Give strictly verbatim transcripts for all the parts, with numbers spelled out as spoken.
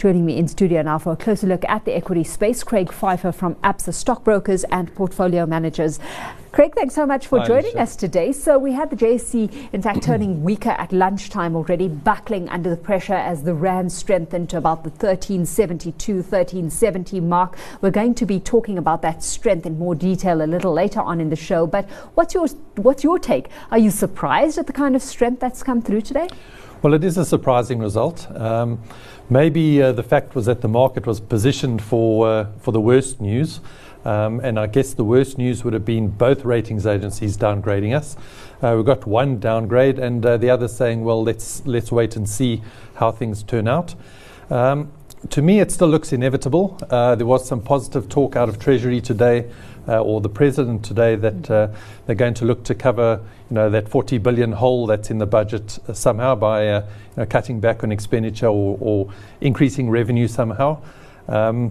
Joining me in studio now for a closer look at the equity space, Craig Pfeiffer from Absa Stockbrokers and Portfolio Managers. Craig, thanks so much for Hi, joining Alicia. us today. So we had the J S E, in fact, turning weaker at lunchtime already, buckling under the pressure as the rand strengthened to about the thirteen seventy-two, thirteen seventy mark. We're going to be talking about that strength in more detail a little later on in the show. But what's your what's your take? Are you surprised at the kind of strength that's come through today? Well, it is a surprising result. Um, maybe uh, the fact was that the market was positioned for uh, for the worst news. Um, and I guess the worst news would have been both ratings agencies downgrading us. Uh, we got one downgrade, and uh, the other saying, well, let's let's wait and see how things turn out. Um, to me, it still looks inevitable. Uh, there was some positive talk out of Treasury today, uh, or the President today, that uh, they're going to look to cover, you know, that forty billion hole that's in the budget uh, somehow by uh, you know, cutting back on expenditure or, or increasing revenue somehow. Um,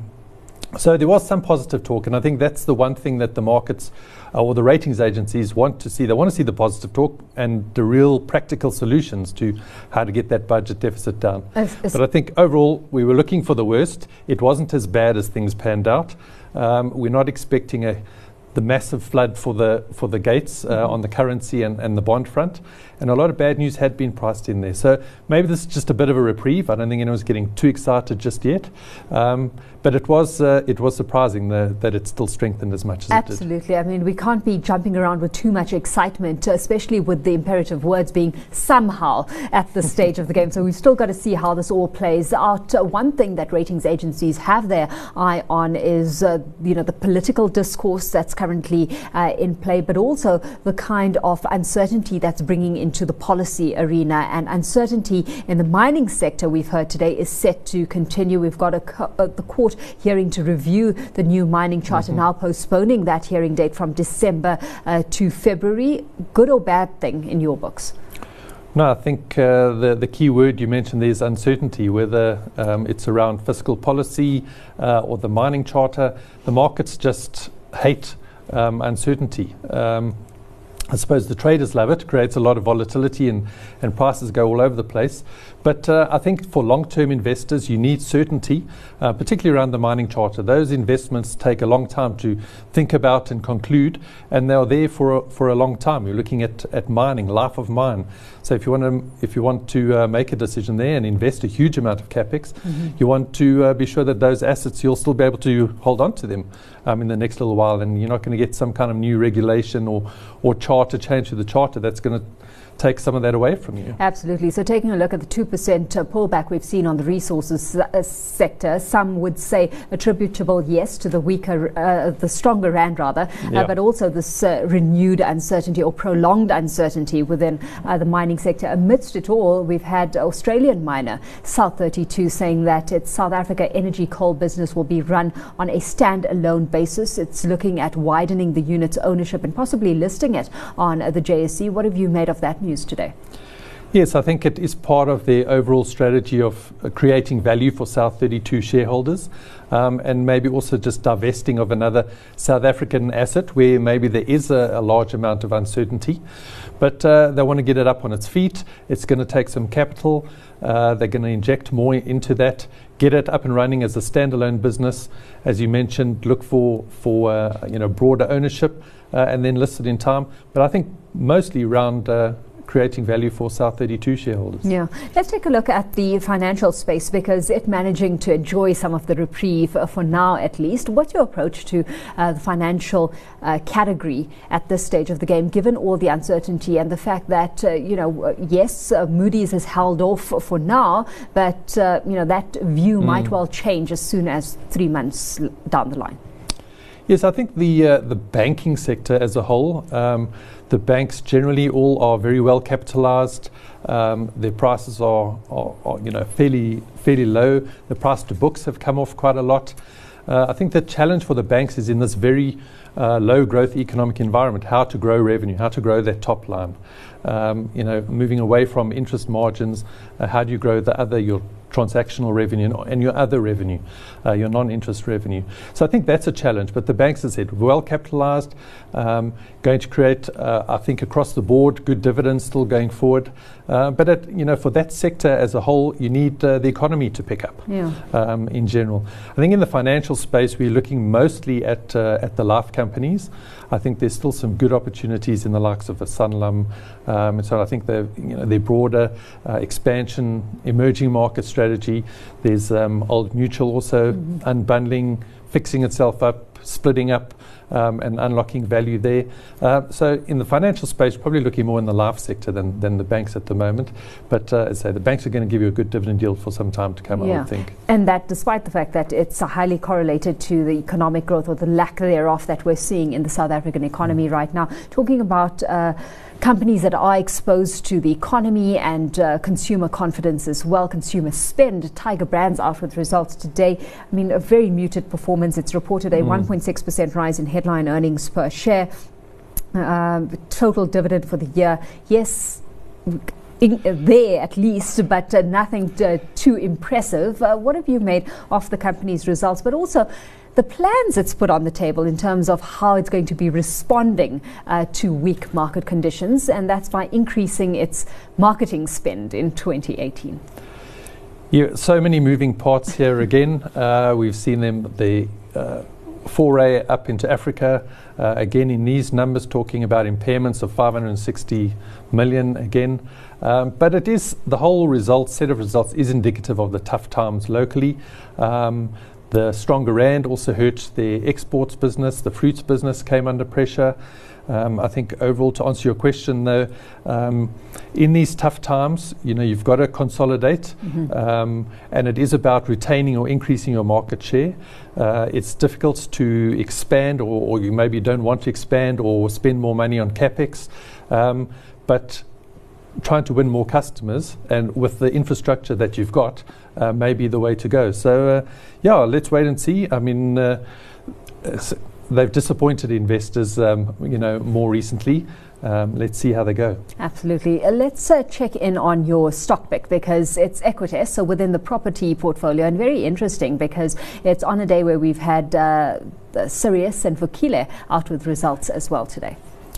So there was some positive talk, and I think that's the one thing that the markets uh, or the ratings agencies want to see. They want to see the positive talk and the real practical solutions to how to get that budget deficit down. As, as but I think overall we were looking for the worst. It wasn't as bad as things panned out. Um, we're not expecting a the massive flood for the for the gates uh, mm-hmm. on the currency and, and the bond front, and a lot of bad news had been priced in there. So maybe this is just a bit of a reprieve. I don't think anyone's getting too excited just yet, um, but it was uh, it was surprising the, that it still strengthened as much as Absolutely. it did. Absolutely. I mean, we can't be jumping around with too much excitement, especially with the imperative words being somehow at this stage of the game. So we've still got to see how this all plays out. Uh, one thing that ratings agencies have their eye on is uh, you know the political discourse that's currently uh, in play, but also the kind of uncertainty that's bringing into the policy arena. And uncertainty in the mining sector, we've heard today, is set to continue. We've got a co- uh, the court hearing to review the new mining charter, mm-hmm. now postponing that hearing date from December uh, to February. Good or bad thing in your books? No, I think uh, the, the key word you mentioned there is uncertainty, whether um, it's around fiscal policy uh, or the mining charter. The markets just hate Um, uncertainty. Um, I suppose the traders love it. It creates a lot of volatility and, and prices go all over the place. But uh, I think for long-term investors, you need certainty, uh, particularly around the mining charter. Those investments take a long time to think about and conclude, and they're there for a, for a long time. You're looking at, at mining, life of mine. So if you want to if you want to uh, make a decision there and invest a huge amount of capex, mm-hmm. you want to uh, be sure that those assets, you'll still be able to hold on to them um, in the next little while, and you're not going to get some kind of new regulation or or charter change to the charter that's going to take some of that away from you. Absolutely. So taking a look at the two percent uh, pullback we've seen on the resources uh, sector, some would say attributable, yes, to the weaker, uh, the stronger rand rather, yeah. uh, but also this uh, renewed uncertainty or prolonged uncertainty within uh, the mining sector. Amidst it all, we've had Australian miner South thirty-two saying that its South Africa energy coal business will be run on a stand-alone basis. It's looking at widening the unit's ownership and possibly listing it on uh, the J S E. What have you made of that news today? Yes, I think it is part of their overall strategy of uh, creating value for South thirty-two shareholders, um, and maybe also just divesting of another South African asset where maybe there is a, a large amount of uncertainty. But uh, they want to get it up on its feet. It's going to take some capital. Uh, they're going to inject more into that, get it up and running as a standalone business. As you mentioned, look for, for uh, you know, broader ownership uh, and then list it in time. But I think mostly around uh, creating value for South thirty-two shareholders. Yeah. Let's take a look at the financial space, because it managing to enjoy some of the reprieve uh, for now at least. What's your approach to uh, the financial uh, category at this stage of the game, given all the uncertainty and the fact that, uh, you know, uh, yes, uh, Moody's has held off for now, but, uh, you know, that view mm. might well change as soon as three months l- down the line. Yes, I think the uh, the banking sector as a whole, um, the banks generally all are very well capitalized. Um, their prices are, are, are, you know, fairly fairly low. The price to books have come off quite a lot. Uh, I think the challenge for the banks is in this very uh, low growth economic environment, how to grow revenue, how to grow that top line. Um, you know, moving away from interest margins, uh, how do you grow the other, your transactional revenue and, and your other revenue, uh, your non-interest revenue. So I think that's a challenge, but the banks, as I said, well capitalized, um, going to create, uh, I think, across the board, good dividends still going forward. Uh, but, at, you know, for that sector as a whole, you need uh, the economy to pick up yeah. um, in general. I think in the financial space, we're looking mostly at, uh, at the life companies. I think there's still some good opportunities in the likes of a Sanlam. Um, and so I think the you know, their broader uh, expansion, emerging market strategy. There's um, Old Mutual also mm-hmm. unbundling, fixing itself up, splitting up, um, and unlocking value there. Uh, so in the financial space, probably looking more in the life sector than, than the banks at the moment. But uh, as I say, the banks are going to give you a good dividend yield for some time to come, yeah. I would think. And that despite the fact that it's uh, highly correlated to the economic growth or the lack thereof that we're seeing in the South African economy mm. right now. Talking about uh, companies that are exposed to the economy and uh, consumer confidence as well, consumer spend. Tiger Brands out with results today. I mean, a very muted performance. It's reported a mm. one point six percent rise in headline earnings per share. Um, total dividend for the year, yes, in, uh, there at least, but uh, nothing t- too impressive. Uh, what have you made of the company's results, but also the plans it's put on the table in terms of how it's going to be responding uh, to weak market conditions, and that's by increasing its marketing spend in twenty eighteen? Yeah, so many moving parts here again. Uh, we've seen them, the uh, foray up into Africa. Uh, again, in these numbers, talking about impairments of five hundred sixty million again. Um, but it is, the whole results, set of results is indicative of the tough times locally. Um, The stronger rand also hurt their exports business. The fruits business came under pressure. Um, I think overall, to answer your question, though, um, in these tough times, you know, you've got to consolidate, mm-hmm. um, and it is about retaining or increasing your market share. Uh, it's difficult to expand, or, or you maybe don't want to expand or spend more money on capex, um, but trying to win more customers, and with the infrastructure that you've got, uh, may be the way to go. So, uh, yeah, let's wait and see. I mean, uh, they've disappointed investors, um, you know, more recently. Um, let's see how they go. Absolutely. Uh, let's uh, check in on your stock pick, because it's Equites, so within the property portfolio, and very interesting because it's on a day where we've had uh, Sirius and Vukile out with results as well today.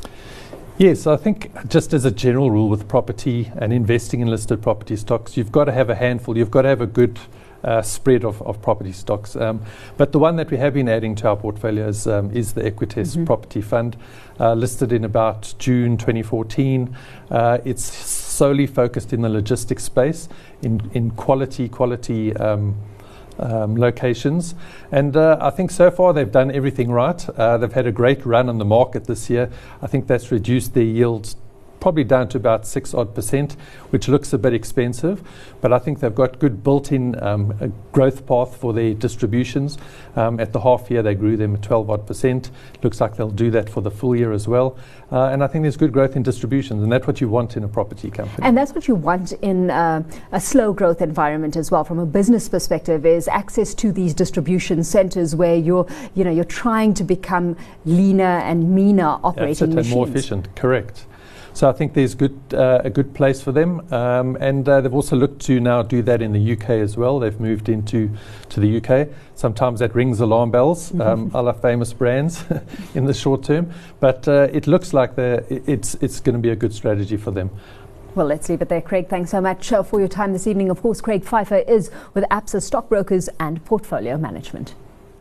Yes, I think just as a general rule with property and investing in listed property stocks, you've got to have a handful, you've got to have a good uh, spread of, of property stocks. Um, but the one that we have been adding to our portfolios um, is the Equites mm-hmm. Property Fund, uh, listed in about June twenty fourteen. Uh, it's solely focused in the logistics space, in, in quality, quality um, Um, locations, and uh, I think so far they've done everything right. Uh, they've had a great run on the market this year. I think that's reduced their yields probably down to about six odd percent, which looks a bit expensive, but I think they've got good built-in um, a growth path for their distributions. Um, at the half year they grew them at twelve odd percent. Looks like they'll do that for the full year as well, uh, and I think there's good growth in distributions, and that's what you want in a property company. And that's what you want in uh, a slow growth environment as well, from a business perspective, is access to these distribution centres where you're, you know, you're trying to become leaner and meaner operating That's it, machines. And more efficient, correct. So I think there's good uh, a good place for them, um, and uh, they've also looked to now do that in the U K as well. They've moved into to the U K. Sometimes that rings alarm bells, um, a la famous brands in the short term, but uh, it looks like it's it's going to be a good strategy for them. Well, let's leave it there. Craig, thanks so much uh, for your time this evening. Of course, Craig Pfeiffer is with Absa Stockbrokers and Portfolio Management.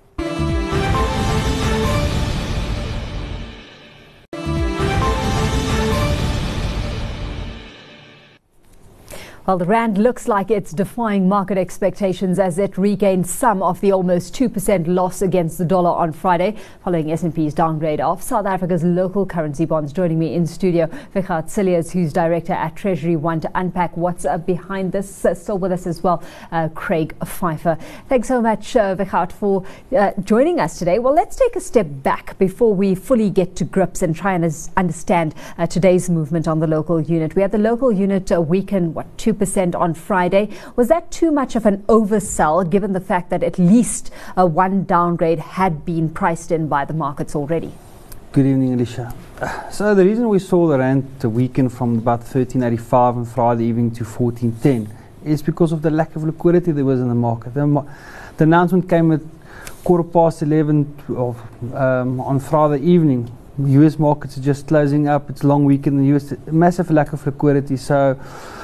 Well, the rand looks like it's defying market expectations as it regained some of the almost two percent loss against the dollar on Friday, following S and P's downgrade of South Africa's local currency bonds. Joining me in studio, Vichard Cilliers, who's director at Treasury One, to unpack what's uh, behind this. Uh, still with us as well, uh, Craig Pfeiffer. Thanks so much, uh, Vichard, for uh, joining us today. Well, let's take a step back before we fully get to grips and try and as understand uh, today's movement on the local unit. We had the local unit uh, weaken, what, two two percent on Friday. Was that too much of an oversell, given the fact that at least uh, one downgrade had been priced in by the markets already? Good evening, Alicia. So the reason we saw the rand weaken from about thirteen eighty-five on Friday evening to fourteen ten is because of the lack of liquidity there was in the market. The, mo- the announcement came at quarter past eleven of, um, on Friday evening. U S markets are just closing up. It's a long weekend in the U S. Massive lack of liquidity. So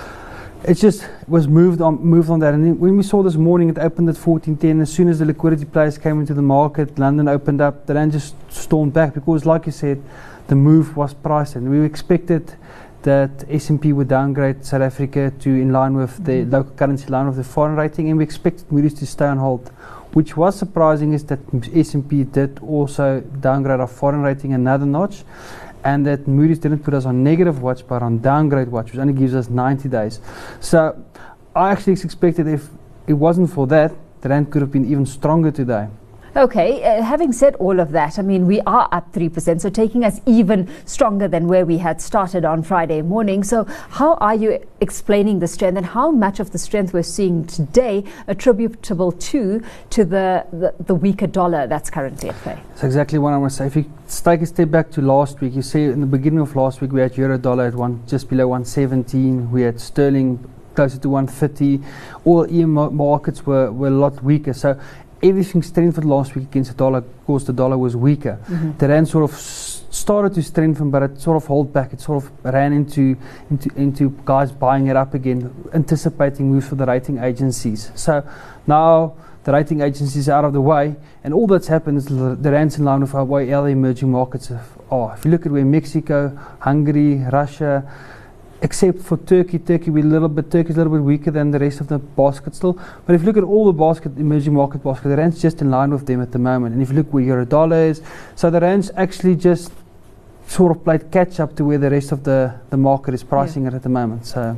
it just was moved on, moved on that. And when we saw this morning, it opened at fourteen ten. As soon as the liquidity players came into the market, London opened up. The rand just stormed back because, like you said, the move was priced in. We expected that S and P would downgrade South Africa to in line with the mm-hmm. local currency line of the foreign rating, and we expected Moody's to stay on hold. Which was surprising is that S and P did also downgrade our foreign rating another notch, and that Moody's didn't put us on negative watch but on downgrade watch, which only gives us ninety days. So I actually expected if it wasn't for that, the rand could have been even stronger today. Okay, uh, having said all of that, I mean, we are up three percent, so taking us even stronger than where we had started on Friday morning. So how are you explaining the strength, and how much of the strength we're seeing today attributable to to the, the, the weaker dollar that's currently at play? That's exactly what I want to say. If you take a step back to last week, you see in the beginning of last week we had euro dollar at one just below one seventeen, we had sterling closer to one thirty, all E M markets were, were a lot weaker. So everything strengthened last week against the dollar. Of course, the dollar was weaker. Mm-hmm. The rand sort of s- started to strengthen, but it sort of held back. It sort of ran into, into into guys buying it up again, anticipating moves for the rating agencies. So now the rating agencies are out of the way, and all that's happened is the, the rand's in line with how way other emerging markets are. If you look at where Mexico, Hungary, Russia, except for Turkey, Turkey we're a little bit Turkey's a little bit weaker than the rest of the basket still. But if you look at all the basket emerging market basket, the rand's just in line with them at the moment. And if you look where euro dollar is, so the rand's actually just sort of played catch up to where the rest of the, the market is pricing yeah. it at the moment. So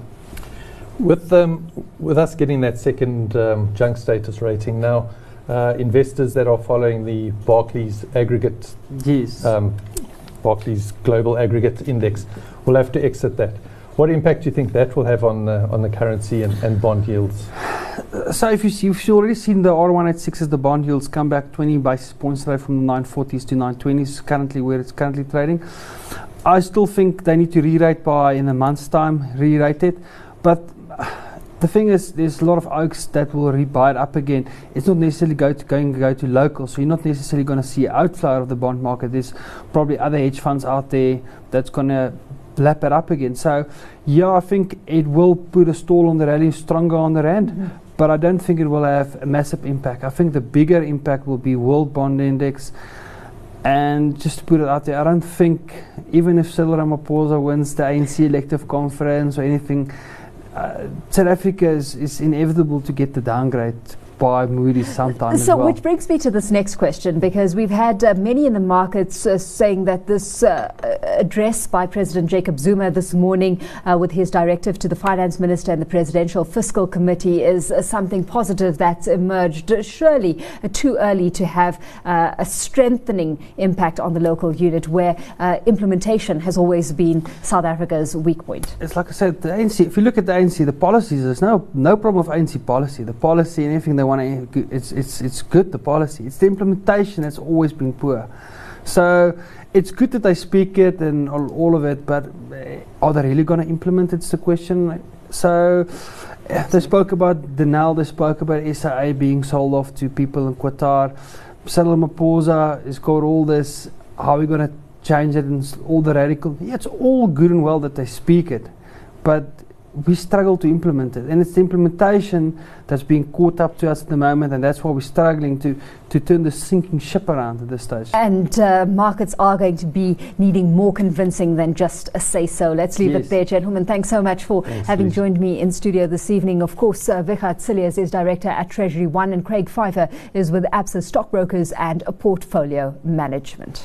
with um, with us getting that second um, junk status rating now, uh, investors that are following the Barclays aggregate, yes, um, Barclays Global Aggregate Index will have to exit that. What impact do you think that will have on uh, on the currency and, and bond yields? Uh, so if you see, you've already seen the R one eighty-six as the bond yields come back twenty basis points today from the nine forties to nine twenties, currently where it's currently trading. I still think they need to re-rate by in a month's time, re-rate it. But uh, the thing is, there's a lot of oaks that will re-buy it up again. It's not necessarily go to, going to go to local, so you're not necessarily going to see outflow out of the bond market. There's probably other hedge funds out there that's going to lap it up again. So yeah, I think it will put a stall on the rally, stronger on the rand, mm-hmm. but I don't think it will have a massive impact. I think the bigger impact will be World Bond Index. And just to put it out there, I don't think even if Cyril Ramaphosa wins the A N C elective conference or anything, uh, South Africa is, is inevitable to get the downgrade by Moody's sometime so as well. Which brings me to this next question, because we've had uh, many in the markets uh, saying that this uh, address by President Jacob Zuma this morning uh, with his directive to the finance minister and the Presidential Fiscal Committee is uh, something positive that's emerged. Surely uh, too early to have uh, a strengthening impact on the local unit where uh, implementation has always been South Africa's weak point. It's like I said, the A N C, if you look at the A N C, the policies, there's no no problem with A N C policy. The policy and everything they want to, it's it's it's good, the policy. It's the implementation that's always been poor. So it's good that they speak it and all, all of it, but are they really going to implement it? It's the question. So uh, they spoke about Denel, they spoke about S I A being sold off to people in Qatar. Cyril Ramaphosa has got all this, how are we going to change it, and all the radical. Yeah, it's all good and well that they speak it, but we struggle to implement it, and it's the implementation that's being caught up to us at the moment, and that's why we're struggling to, to turn the sinking ship around at this stage. And uh, markets are going to be needing more convincing than just a say-so. Let's leave yes. it there, gentlemen. Thanks so much for Thanks, having please. joined me in studio this evening. Of course, uh, Wichert Cilliers is director at Treasury One, and Craig Pfeiffer is with Absa Stockbrokers and Portfolio Management.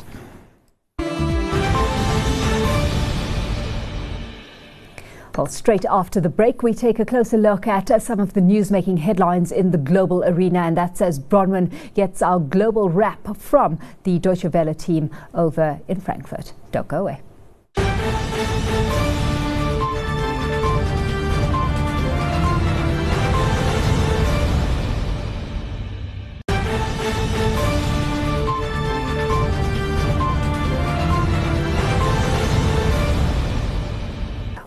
Well, straight after the break, we take a closer look at uh, some of the news-making headlines in the global arena, and that's as Bronwyn gets our global wrap from the Deutsche Welle team over in Frankfurt. Don't go away.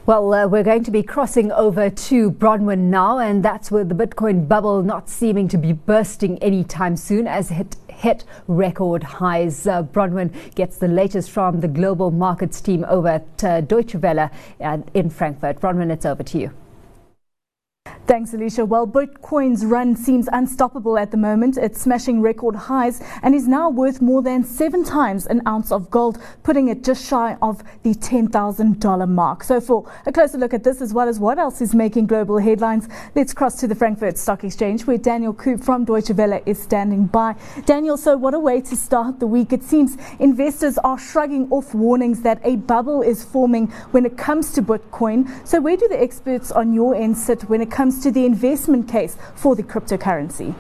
Well, uh, we're going to be crossing over to Bronwyn now, and that's where the Bitcoin bubble not seeming to be bursting anytime soon as it hit record highs. Uh, Bronwyn gets the latest from the global markets team over at uh, Deutsche Welle uh, in Frankfurt. Bronwyn, it's over to you. Thanks, Alicia. Well, Bitcoin's run seems unstoppable at the moment. It's smashing record highs and is now worth more than seven times an ounce of gold, putting it just shy of the ten thousand dollar mark. So for a closer look at this, as well as what else is making global headlines, let's cross to the Frankfurt Stock Exchange, where Daniel Koop from Deutsche Welle is standing by. Daniel, so what a way to start the week. It seems investors are shrugging off warnings that a bubble is forming when it comes to Bitcoin. So where do the experts on your end sit when it comes to the investment case for the cryptocurrency?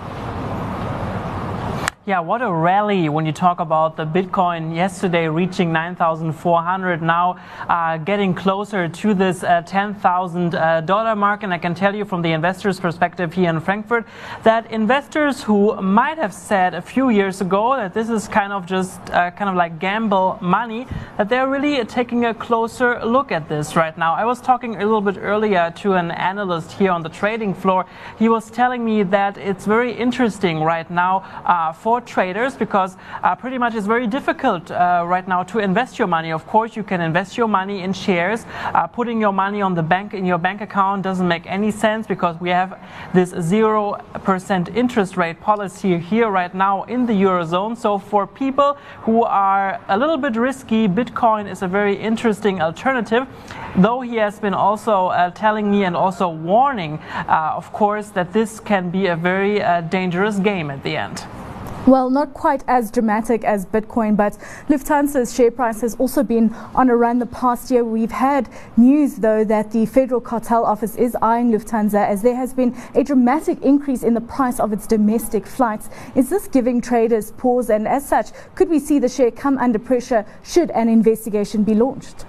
Yeah, what a rally when you talk about the Bitcoin yesterday reaching nine thousand four hundred, now uh, getting closer to this uh, ten thousand dollar uh, mark. And I can tell you from the investors' perspective here in Frankfurt that investors who might have said a few years ago that this is kind of just uh, kind of like gamble money, that they're really taking a closer look at this right now. I was talking a little bit earlier to an analyst here on the trading floor. He was telling me that it's very interesting right now uh, for traders, because uh, pretty much it's very difficult uh, right now to invest your money. Of course, you can invest your money in shares. Uh, putting your money on the bank in your bank account doesn't make any sense, because we have this zero percent interest rate policy here right now in the Eurozone. So for people who are a little bit risky, Bitcoin is a very interesting alternative, though he has been also uh, telling me and also warning, uh, of course, that this can be a very uh, dangerous game at the end. Well, not quite as dramatic as Bitcoin, but Lufthansa's share price has also been on a run the past year. We've had news, though, that the Federal Cartel Office is eyeing Lufthansa as there has been a dramatic increase in the price of its domestic flights. Is this giving traders pause? And as such, could we see the share come under pressure should an investigation be launched?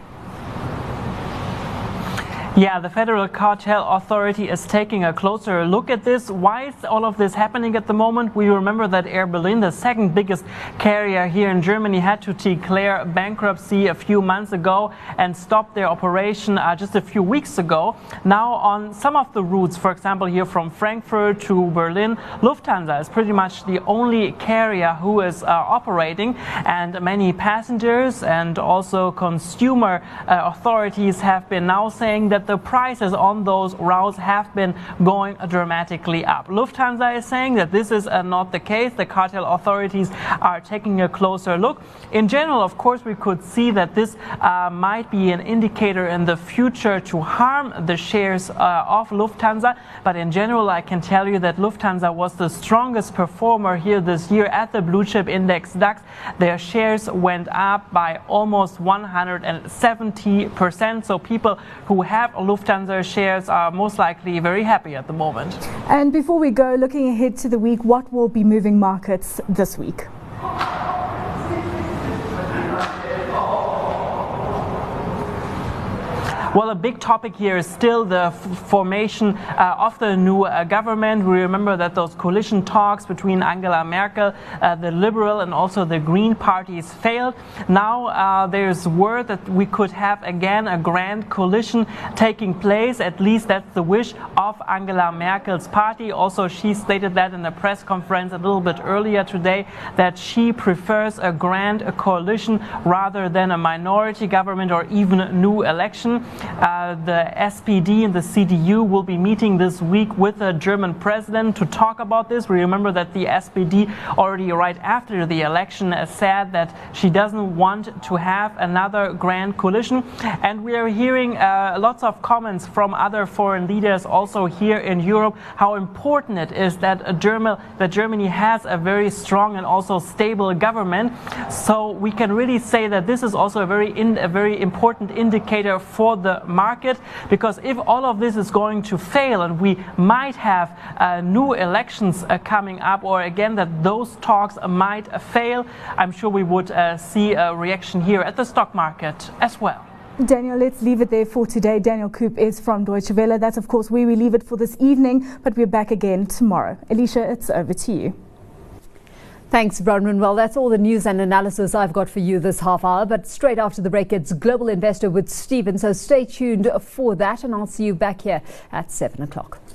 Yeah, the Federal Cartel Authority is taking a closer look at this. Why is all of this happening at the moment? We remember that Air Berlin, the second biggest carrier here in Germany, had to declare bankruptcy a few months ago and stop their operation uh, just a few weeks ago. Now on some of the routes, for example here from Frankfurt to Berlin, Lufthansa is pretty much the only carrier who is uh, operating, and many passengers and also consumer uh, authorities have been now saying that the prices on those routes have been going dramatically up. Lufthansa is saying that this is uh, not the case. The cartel authorities are taking a closer look. In general, of course, we could see that this uh, might be an indicator in the future to harm the shares uh, of Lufthansa. But in general, I can tell you that Lufthansa was the strongest performer here this year at the blue chip index DAX. Their shares went up by almost one hundred seventy percent. So people who have Lufthansa shares are most likely very happy at the moment. And before we go, looking ahead to the week, what will be moving markets this week? Well, a big topic here is still the f formation uh, of the new uh, government. We remember that those coalition talks between Angela Merkel, uh, the Liberal and also the Green parties failed. Now uh, there's word that we could have again a grand coalition taking place. At least that's the wish of Angela Merkel's party. Also, she stated that in a press conference a little bit earlier today, that she prefers a grand coalition rather than a minority government or even a new election. Uh, the S P D and the C D U will be meeting this week with the German president to talk about this. We remember that the S P D already right after the election uh, said that she doesn't want to have another grand coalition. And we are hearing uh, lots of comments from other foreign leaders also here in Europe how important it is that, a German, that Germany has a very strong and also stable government. So we can really say that this is also a very, in, a very important indicator for the market, because if all of this is going to fail and we might have uh, new elections uh, coming up, or again that those talks uh, might uh, fail, I'm sure we would uh, see a reaction here at the stock market as well. Daniel, let's leave it there for today. Daniel Koop is from Deutsche Welle. That's of course where we leave it for this evening, but we're back again tomorrow. Alicia, it's over to you. Thanks, Bronwyn. Well, that's all the news and analysis I've got for you this half hour. But straight after the break, it's Global Investor with Stephen. So stay tuned for that, and I'll see you back here at seven o'clock.